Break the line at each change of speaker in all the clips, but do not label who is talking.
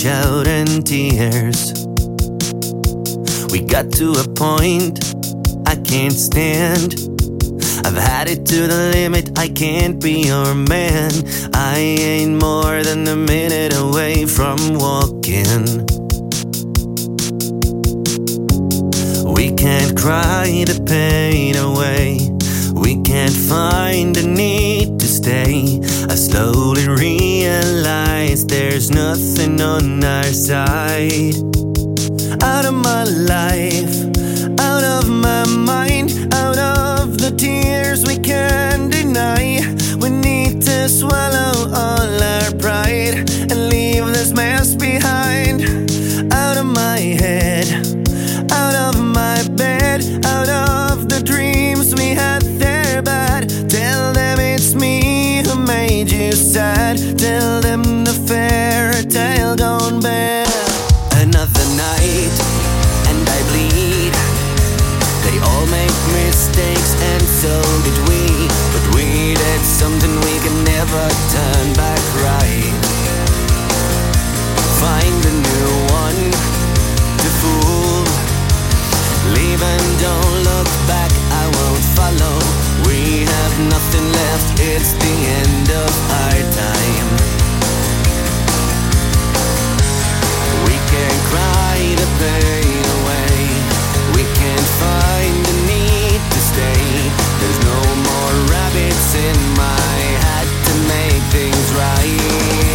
lash out in tears. We got to a point I can't stand. I've had it to the limit, I can't be your man. I ain't more than a minute away from walking. We can't cry the pain away. We can't find the need to stay. I slowly realize there's nothing on our side. Out of my life, out of my mind, out of the tears we can't deny. We need to swallow all our pride and leave this mess behind. Out of my head, out of my bed, out of the dreams we had there bad. Tell them it's me who made you sad. Tell them the fairy tale gone bad. Another night and I bleed. They all make mistakes and so did we. But we did something we can never turn back right. Find a new one to fool. Leave and don't look back, I won't follow. We have nothing left, it's the end of our time. We can't cry the pain away. We can't find the need to stay. There's no more rabbits in my hat to make things right.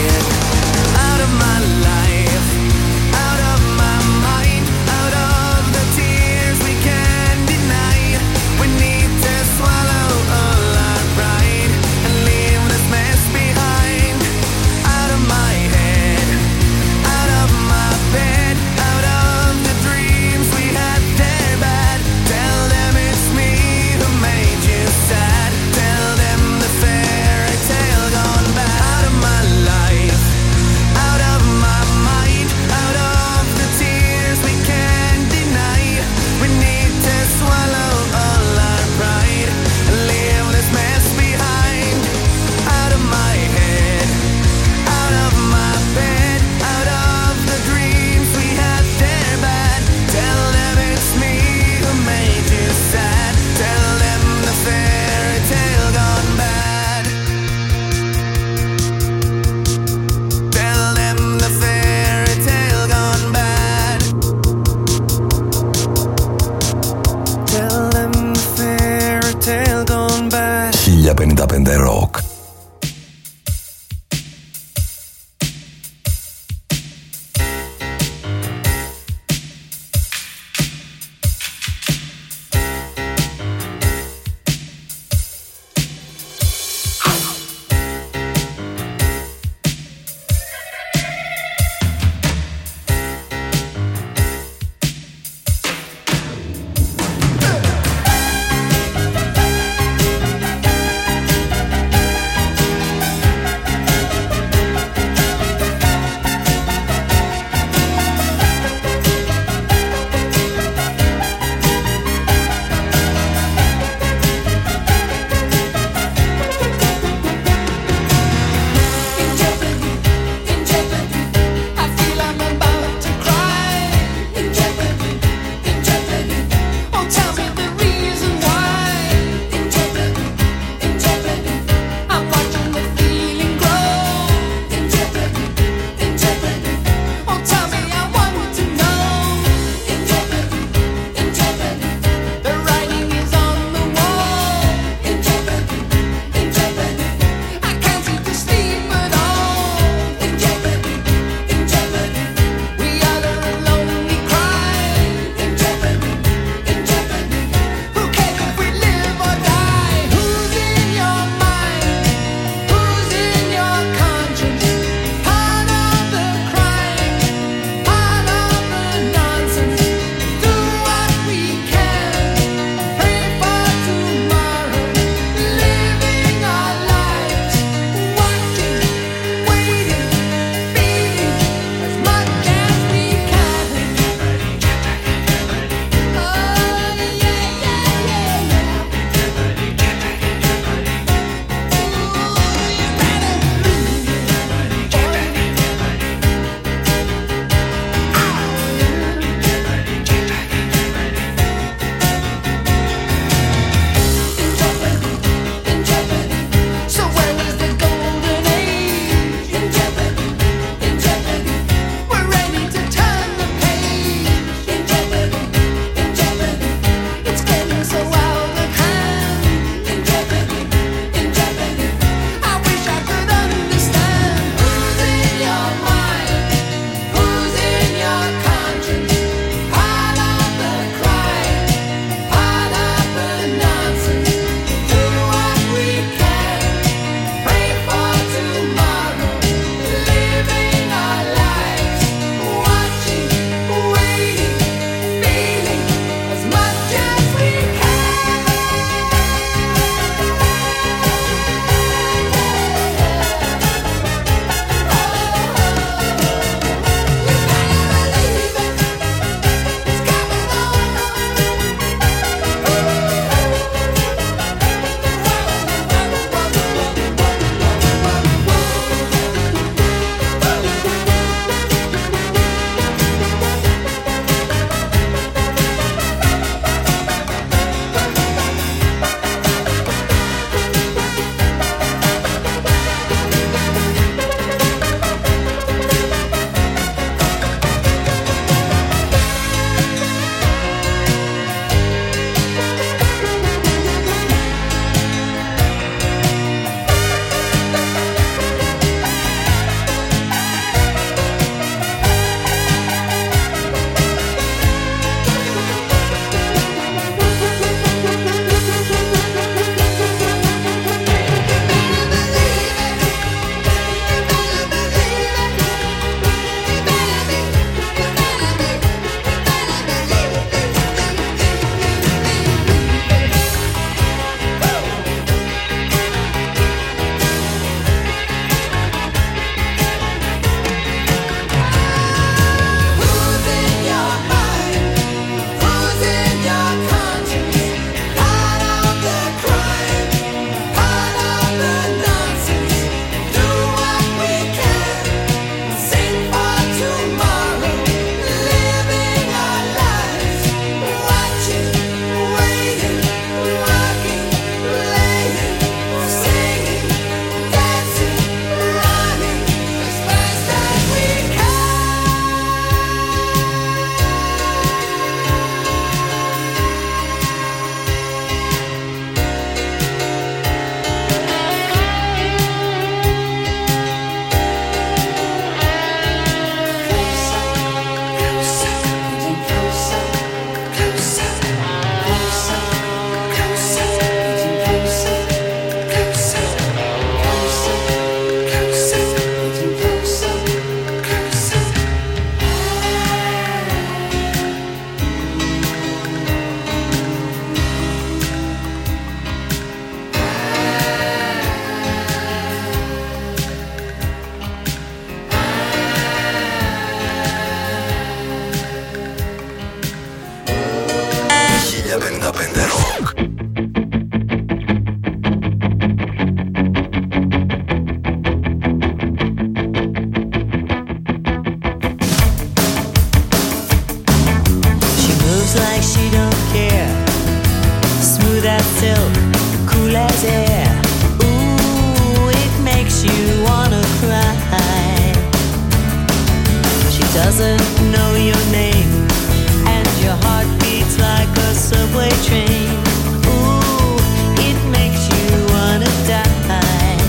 doesn't know your name, and your heart beats like a subway train. Ooh, it makes you wanna die.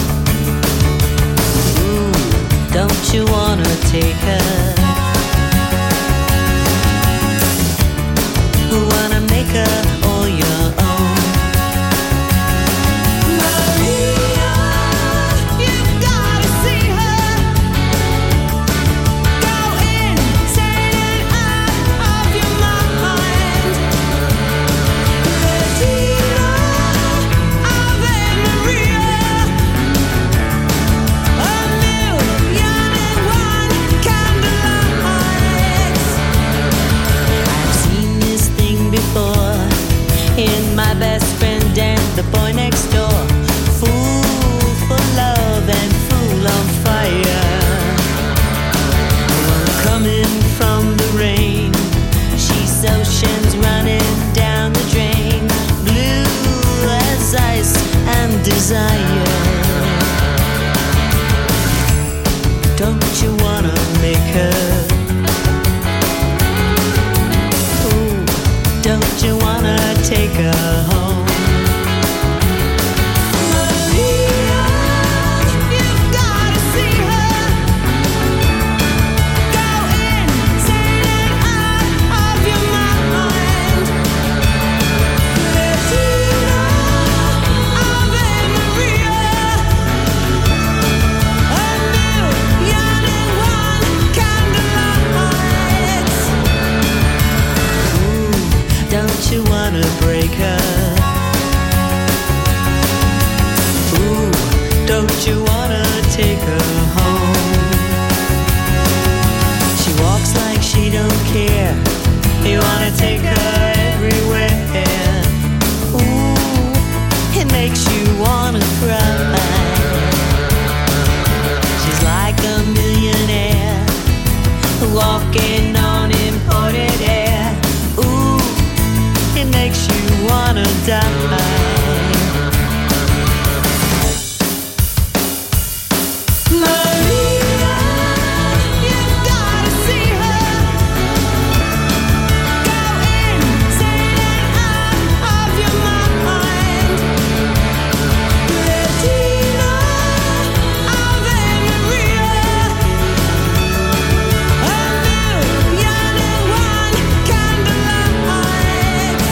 Ooh, don't you wanna take her? Wanna make her all your own. Maria, you've gotta see her. Go insane and out of your mind. Regina, Ave Maria. A million and one candlelights. I've seen this thing before in my best friend and the boy next door. Fool for love and fool on fire. One coming from the rain, she's oceans running down the drain. Blue as ice and desire. Don't you wanna make her? Don't you wanna take her home? Maria, you've gotta see her. Go insane and out of your mind. Regina, Ave Maria. A million and one candlelights. Don't you wanna break her? Ooh, don't you wanna take her home? She walks like she don't care. You wanna take her everywhere. Ooh, it makes you wanna cry. She's like a millionaire walking on imported air. Ooh, it makes you wanna die. Maria, you've gotta see her. Go insane and out of your mind. Regina, Ave Maria. A million and one candlelights.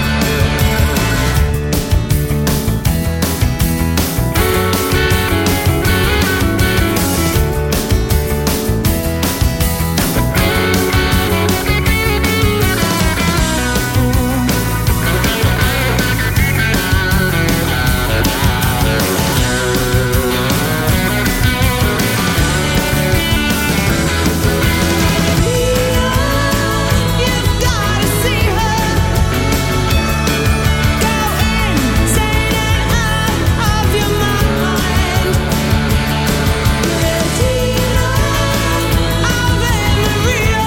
You've gotta see her. Go insane and out of your mind. Regina, Ave Maria.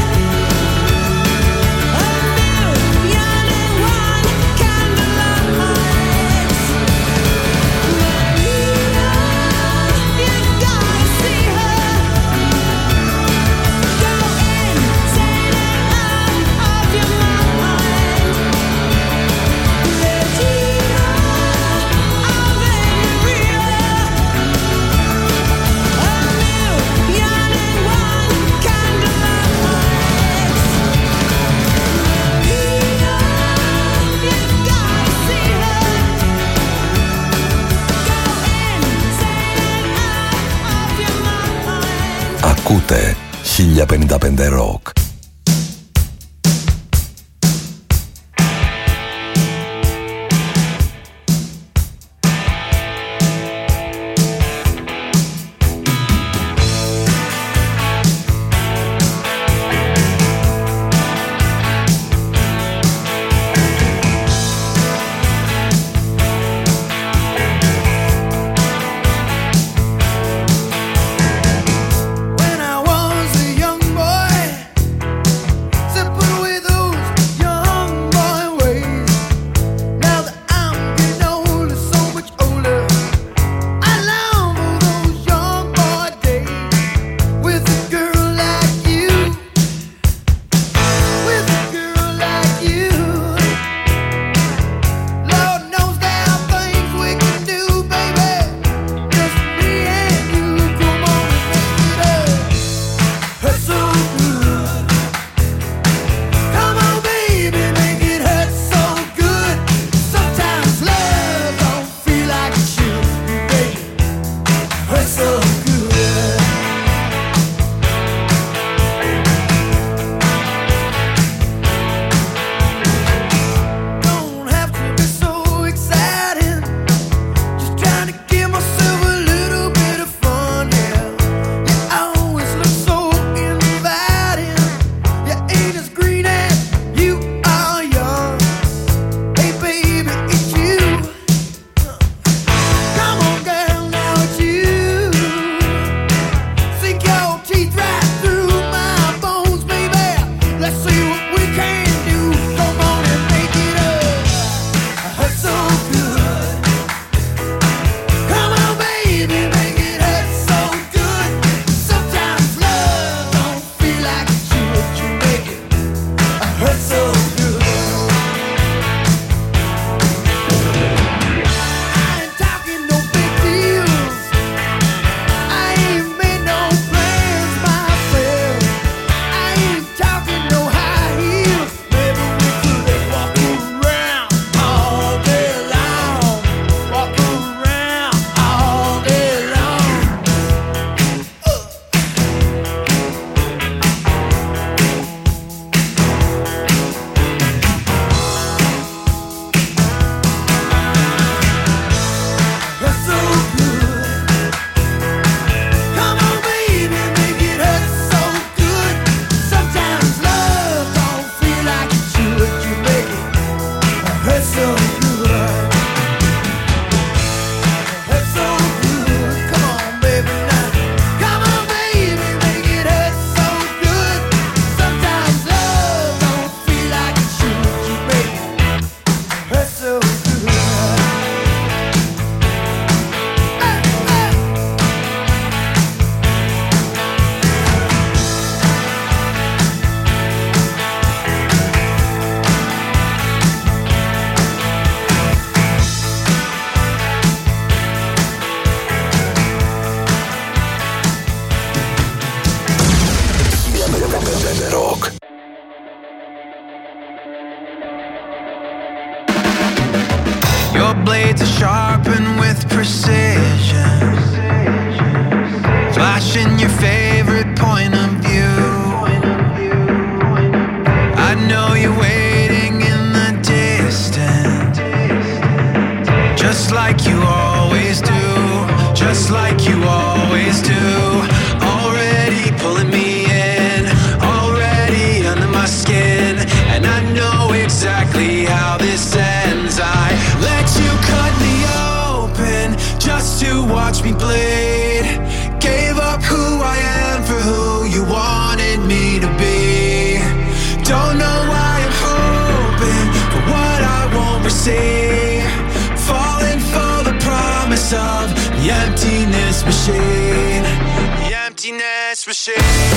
A million and one candlelights. Maria, you've gotta see her. Go insane and out of your mind. Regina, Ave Maria. A million and one candlelights. Maria, you've gotta see her. Go insane and out of your mind.
Ακούτε 1055 Rock.
When I was a young boy,
Rock.
Your blades are sharpened with precision, flashing your favorite point of view. I know you're waiting in the distance, just like you always do, just like you always do. Already pulling me in, already under my skin, and I know exactly how this ends. I let you cut me open just to watch me bleed. Gave up who I am for who you wanted me to be. Don't know why I'm hoping for what I won't receive. Falling for the promise of the emptiness machine. The emptiness machine.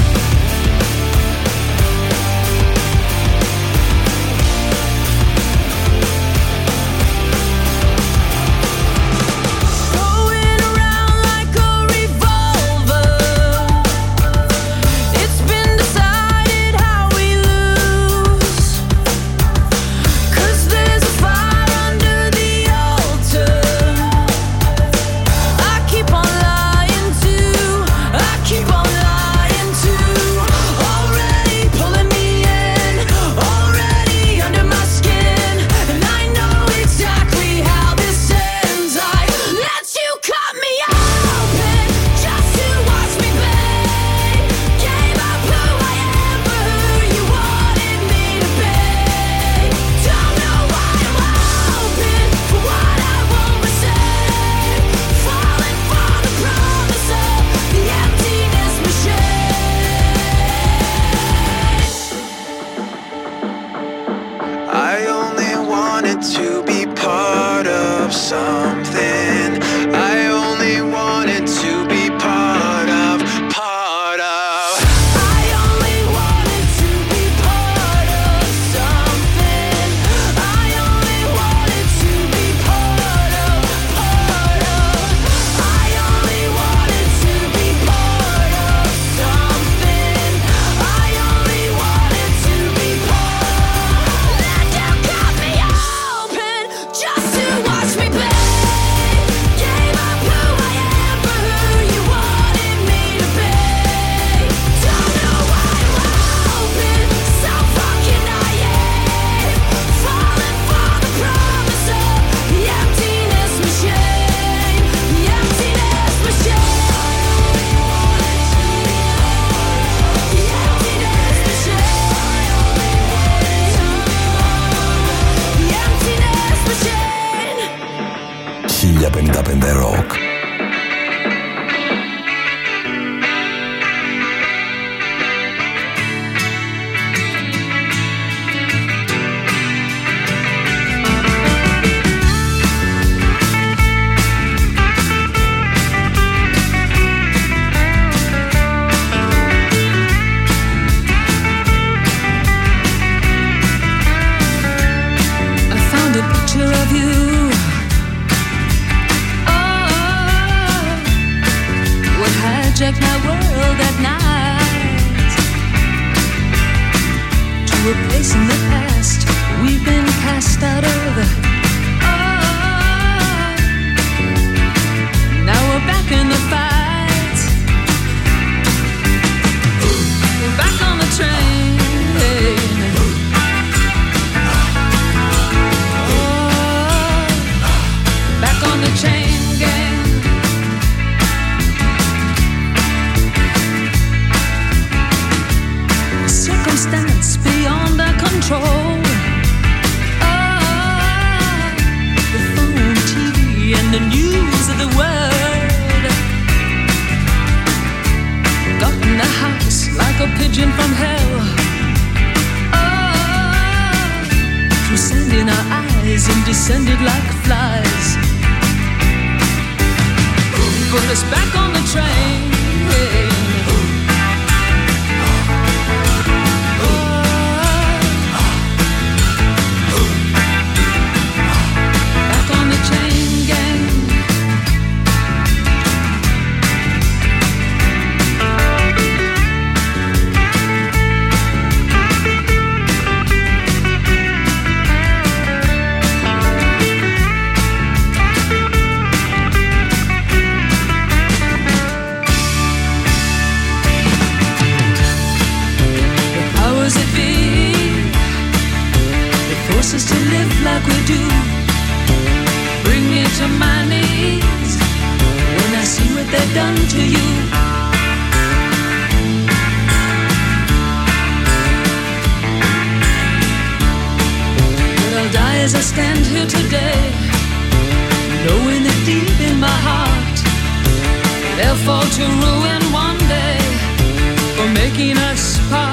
Rock.
My world at night to a place in the past we've been cast out of. Now we're back in the fight. We're back on the train. Back on the chain gang. Circumstance beyond our control. The phone, TV, and the news of the world got in the house like a pigeon from hell. Through sand in our eyes and descended like flies. Put us back on the train. like we do bring me to my knees when I see what they've done to you. But I'll die as I stand here today, knowing that deep in my heart they'll fall to ruin one day for making us part.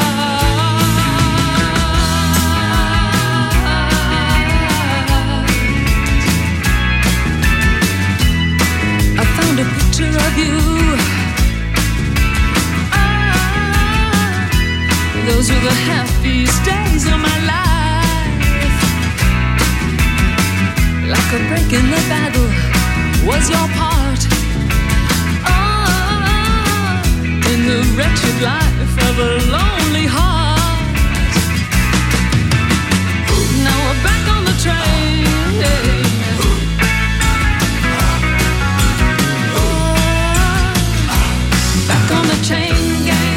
I found a picture of you. Those were the happiest days of my life. Like a break in the battle was your part. In the wretched life of a lonely heart. Now we're back on the train, back on the chain gang.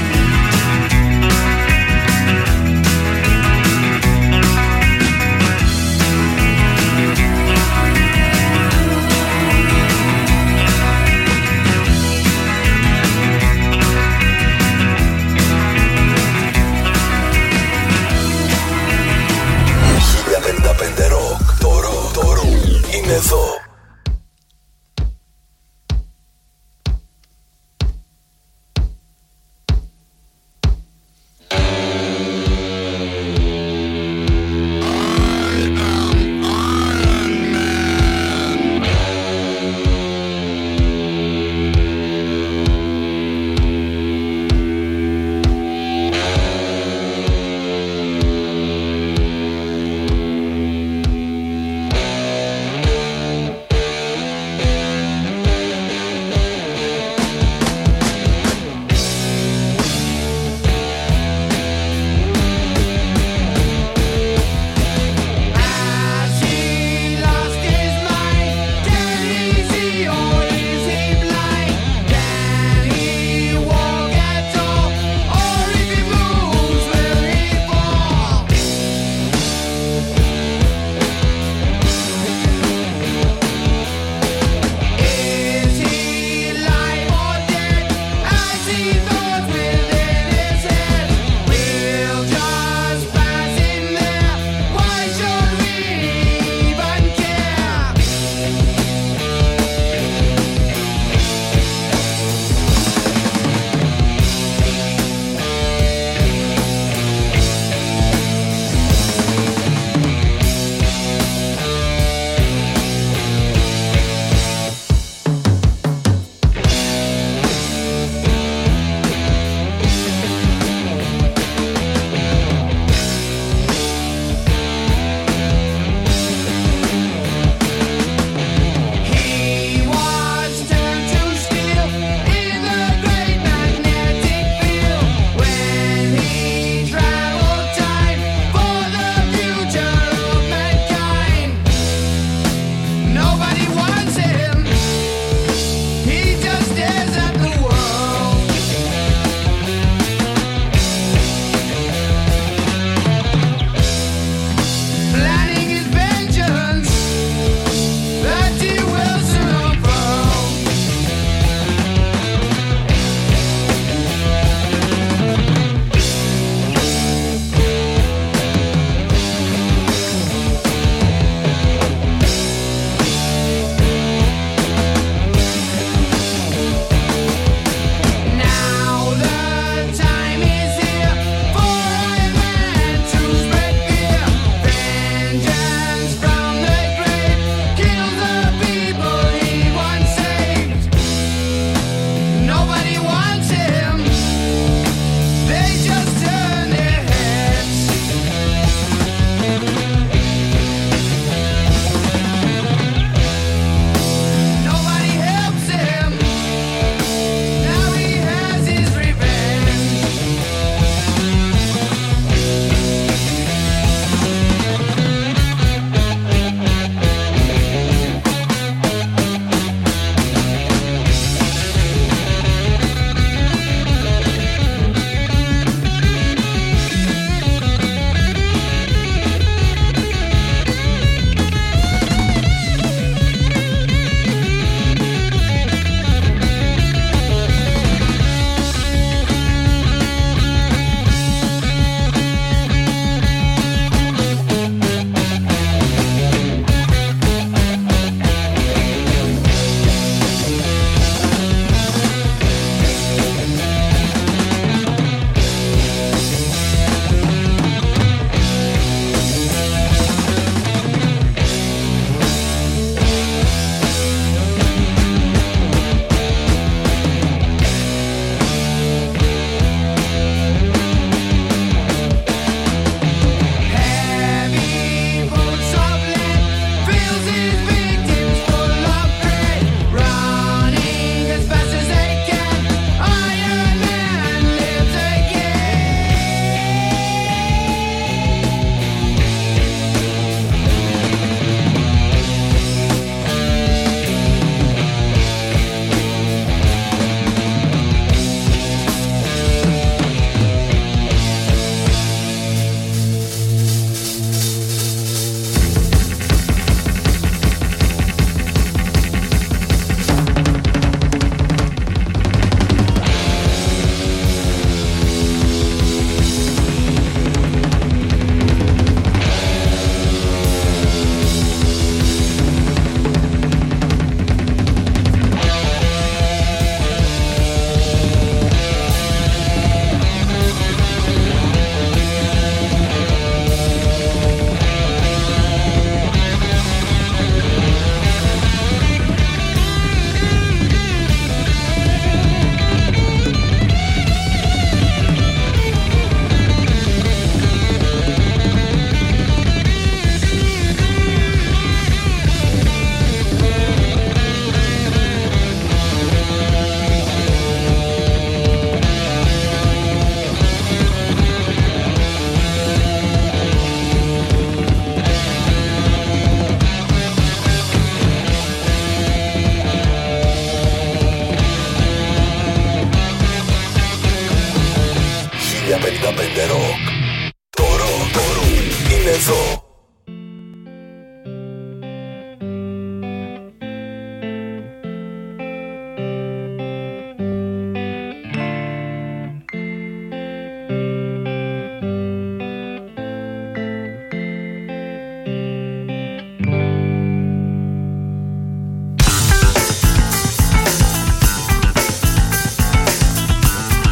Rock. Το ροκ είναι εδώ.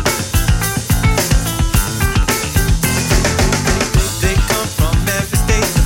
They come from every state.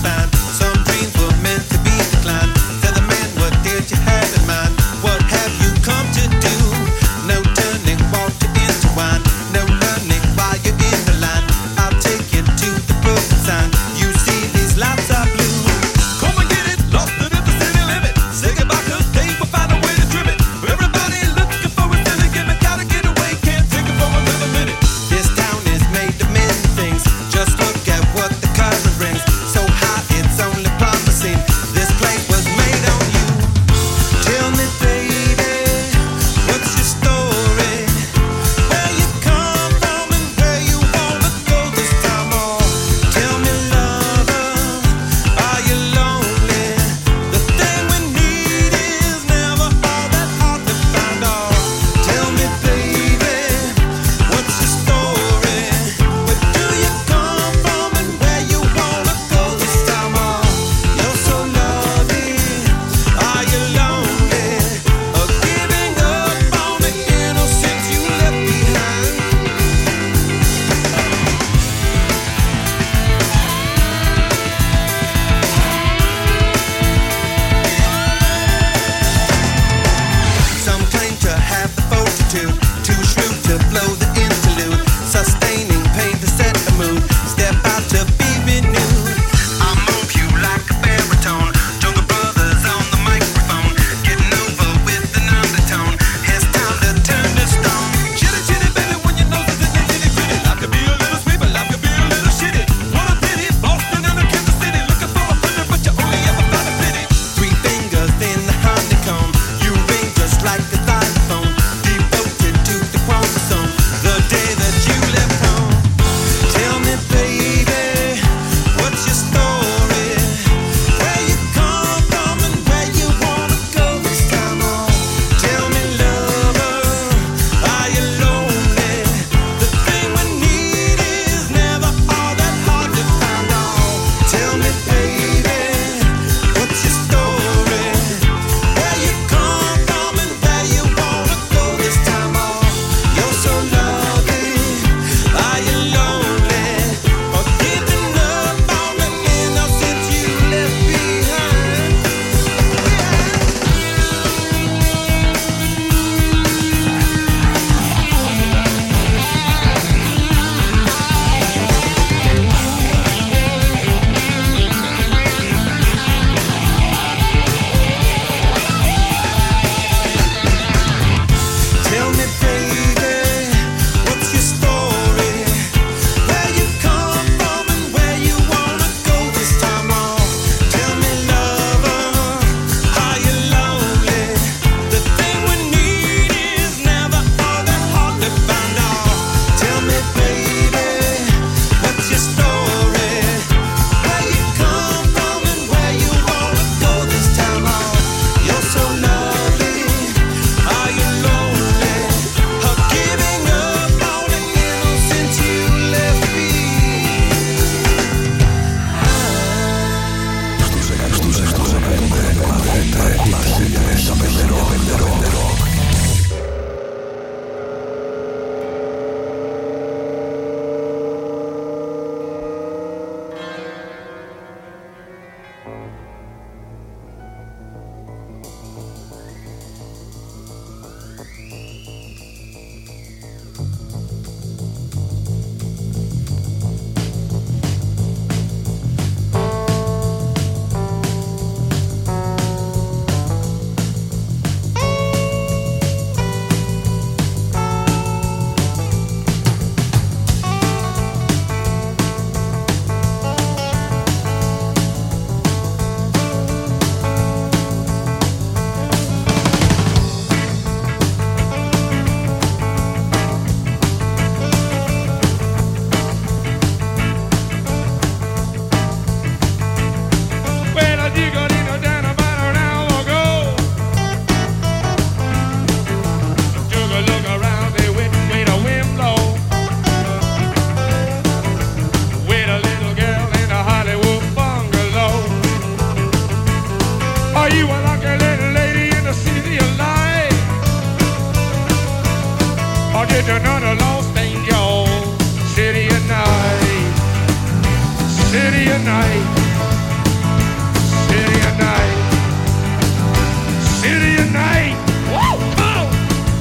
City of night, city of night, city of night. Woo! Come on!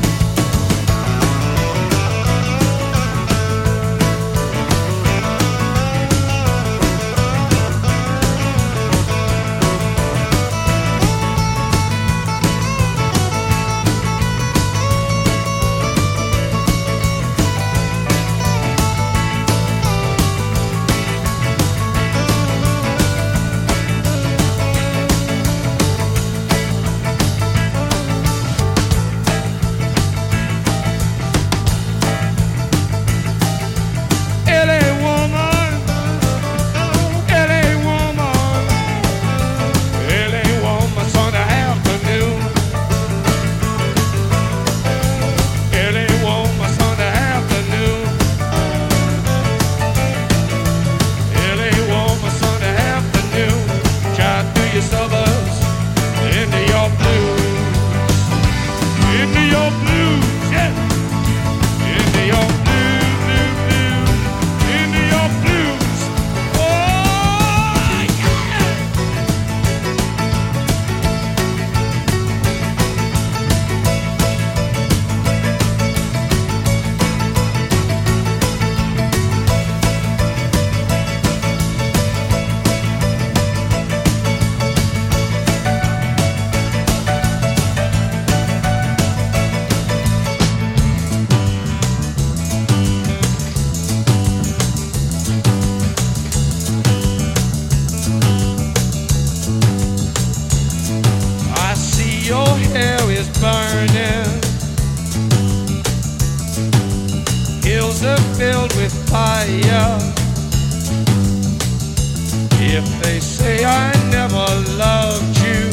If they say I never loved you,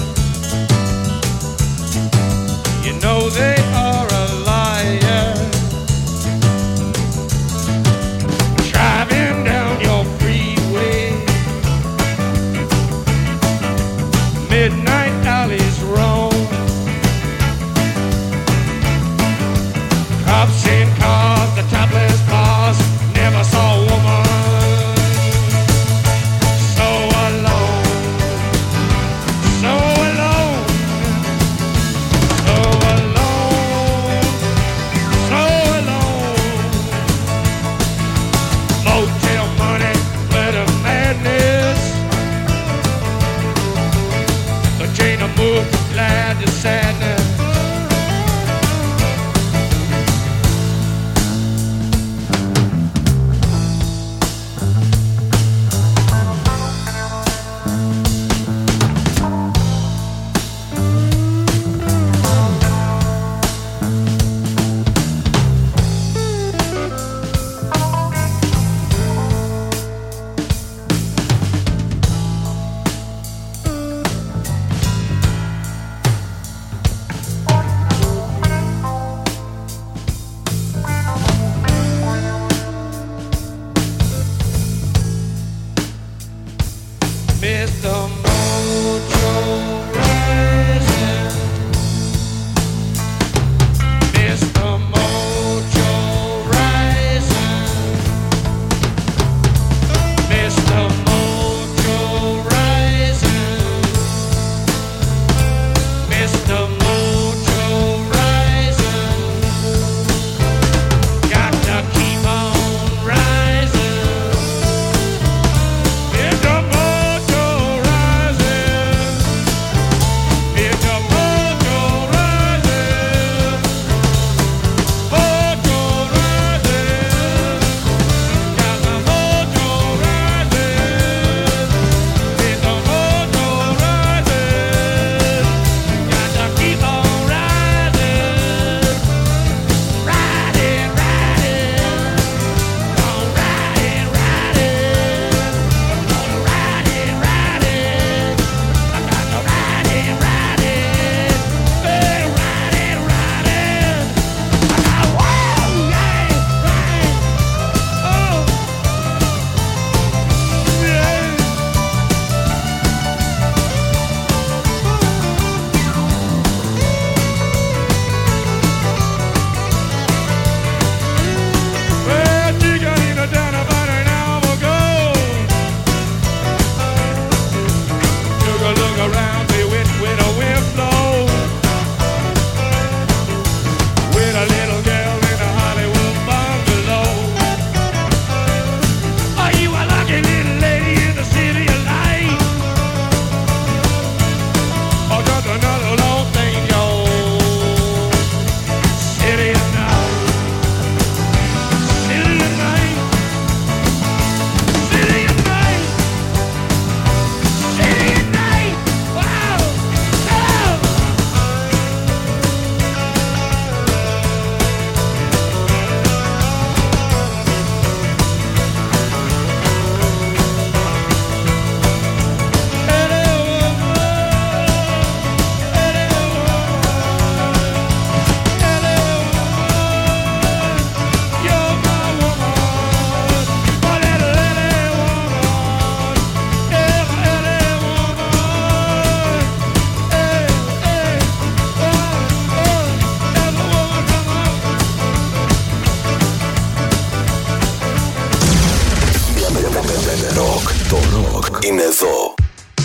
you know they are a liar. Driving down your freeway, midnight alleys roam, cops in cars, the topless bars, never saw a woman so alone.
Rock. Το rock είναι εδώ.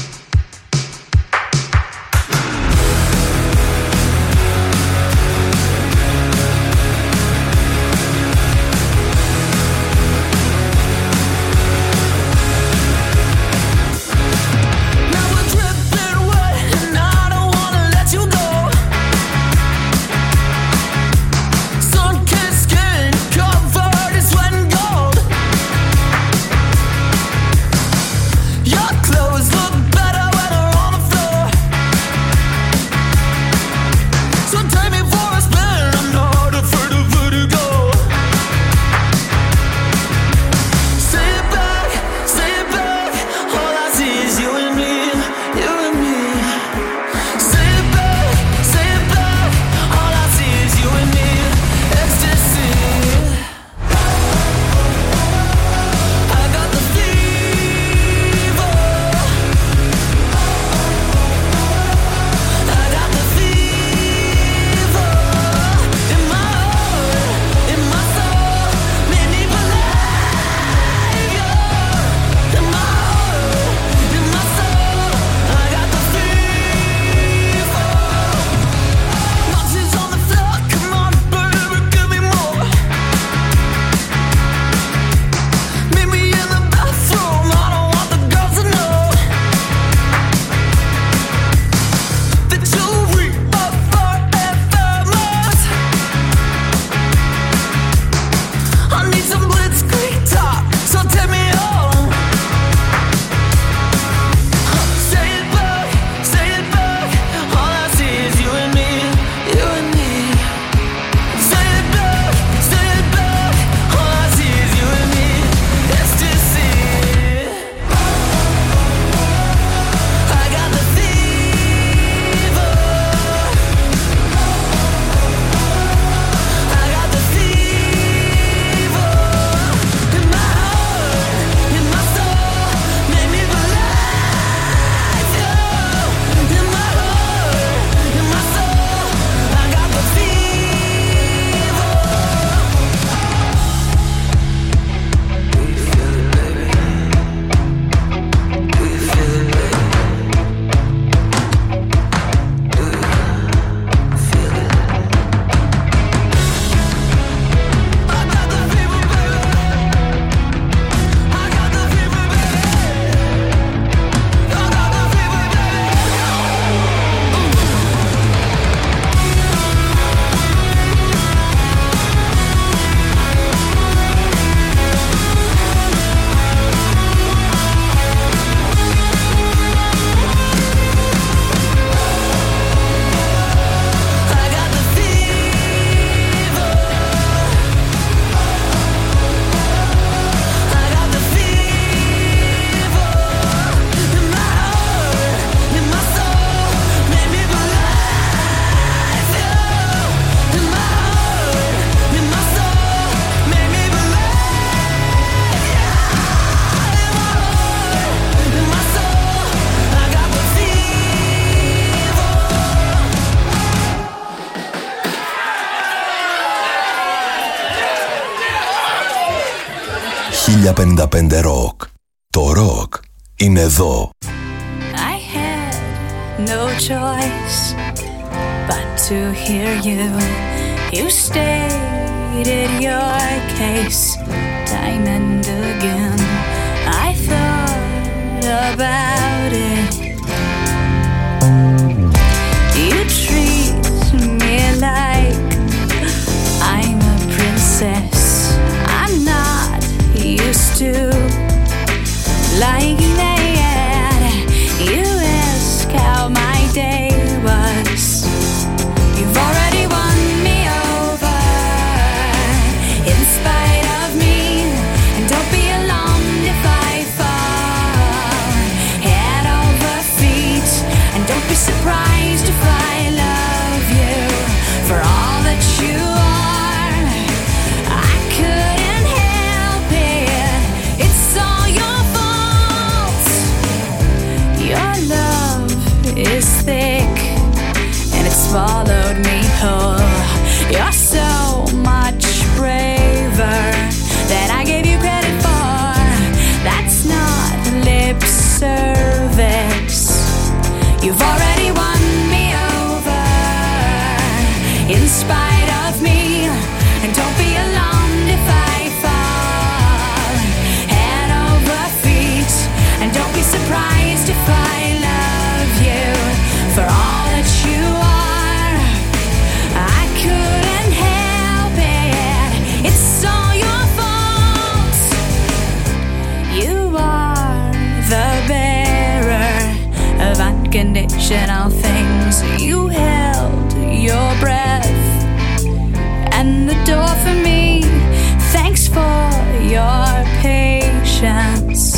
Rock. Το rock είναι εδώ.
I had no choice but to hear you. You stated your case time and again. I thought about it. You treat me like I'm a princess. I'm not used to like that. You ask how my day was. You've already won me over in spite of me. And don't be alarmed if I fall head over feet. And don't be surprised if I love you for all that you are. I couldn't help it. irrational things. You held your breath and the door for me. Thanks for your patience.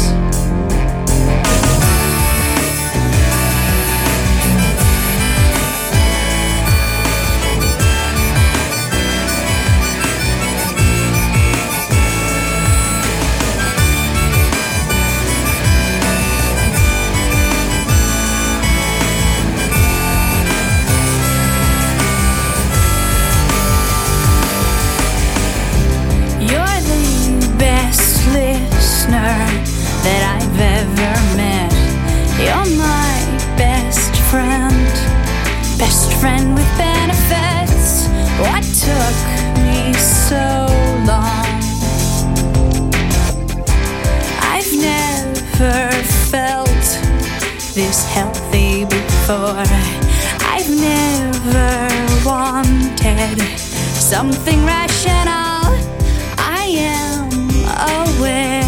That I've ever met. You're my best friend with benefits. What took me so long? I've never felt this healthy before. I've never wanted something rational. I am aware